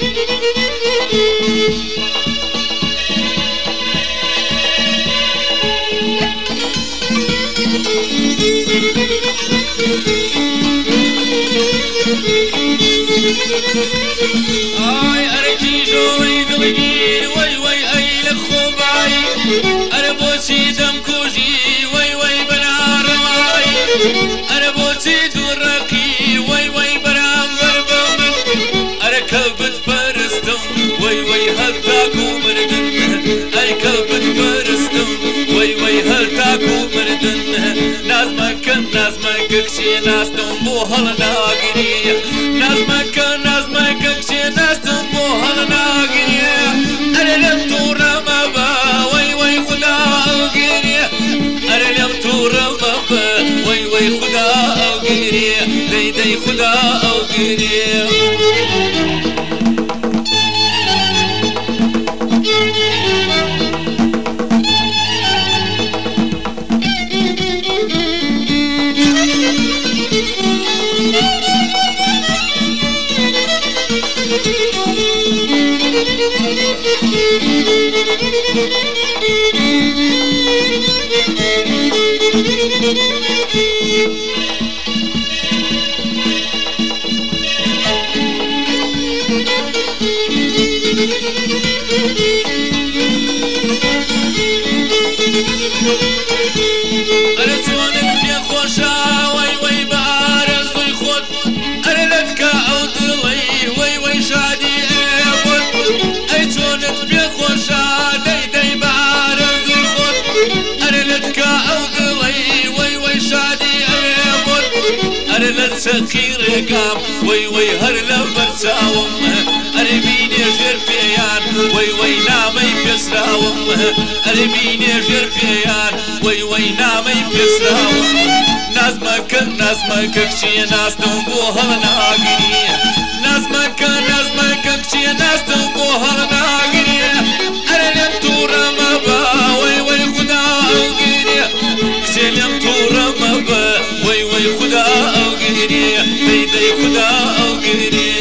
آي أرجي جوي دلجير وي وي أي لخوباي أربوسي دم كوجي وي وي بنا رواي أربوسي دركي وي وي برام بربم أركبت برستم وي وي هل تاكو مردن أركبت برستم وي وي هل تاكو مردن نازمك كشي ناس تنبو هل ناقري نازمك كشي ناس تنبو هل ناقري أرلم تورا مبا وي وي خدا أوقري أرلم تورا مبا وي وي خدا أوقري دي خدا أوقري أرسونك في خوشا وي وي بارز وي خود أرلتك أو دلي وي وي شادي أبد أرسونك في خوشا دي بارز وي خود أرلتك أو دلي وي وي شادي أبد أرلت سخير قام وي وي هرلم برساوم أربيني جر فيان وي وي نامي بسراوم أربيني جر فيان وي وي نامي بسراوم نازمك كشي ناس تنبو هل ناقري نازمك كشي ناس تنبو هل ناقري أرلم تورا مبا وي وي خدا أوقري كسلم تورا مبا وي وي خدا أوقري دي خدا أوقري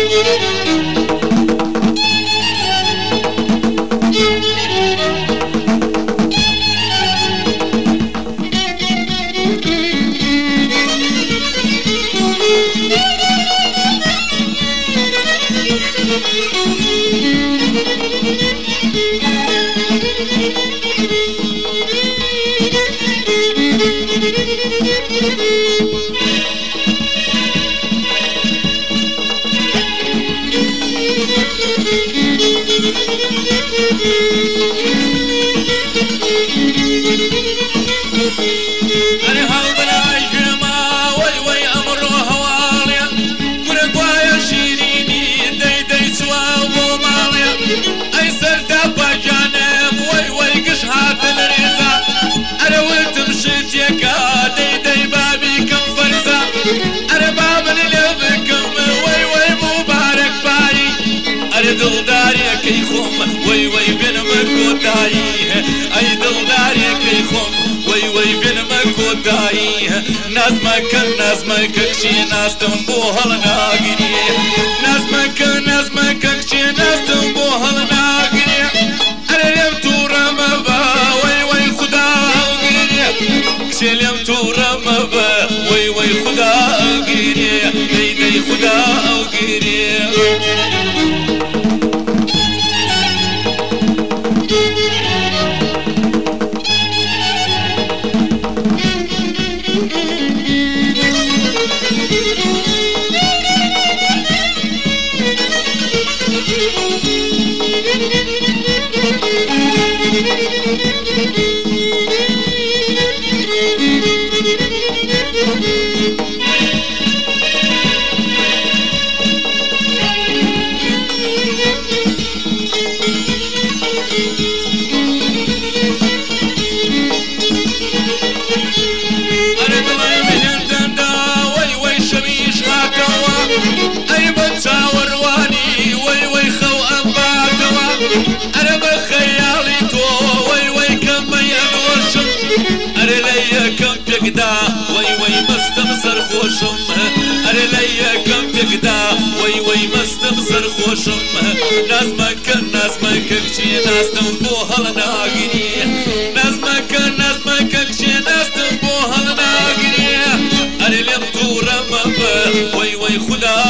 أنا هالبلا جما وي وي أمر هواليا كل قوايا شيريني دي سوا وماليا أي سرتا بجانب وي وي قش هات الرزا أنا ولت مشيت يكا دي بابي كم فرزا أنا باب لبكم وي وي مبارك باي أنا دلداري كي خم وي وي بن مكوتاي أي دلداري كي خم وي وي بن مكوتاي نازمك كشي ناس تنبو هل ناقري نازمك كشي ناس تنبو هل ناقري أرلم تورا مبا وي وي خدا أوقري كسلم تورا مبا وي وي خدا أوقري دي خدا أوقري أنا بخيالي تو وي وي كم يغوشم أري ليا كم بيقدا وي وي مستمسر خوشم أري ليا كم بيقدا وي وي مستمسر خوشم نازمەکە نازمەکە کچی ناستم بۆ هەڵ ناگیری نازمەکە نازمەکە کچی ناستم بۆ هەڵ ناگیری ئەرێ لێم تووڕە مەبە وەی وەی خوددا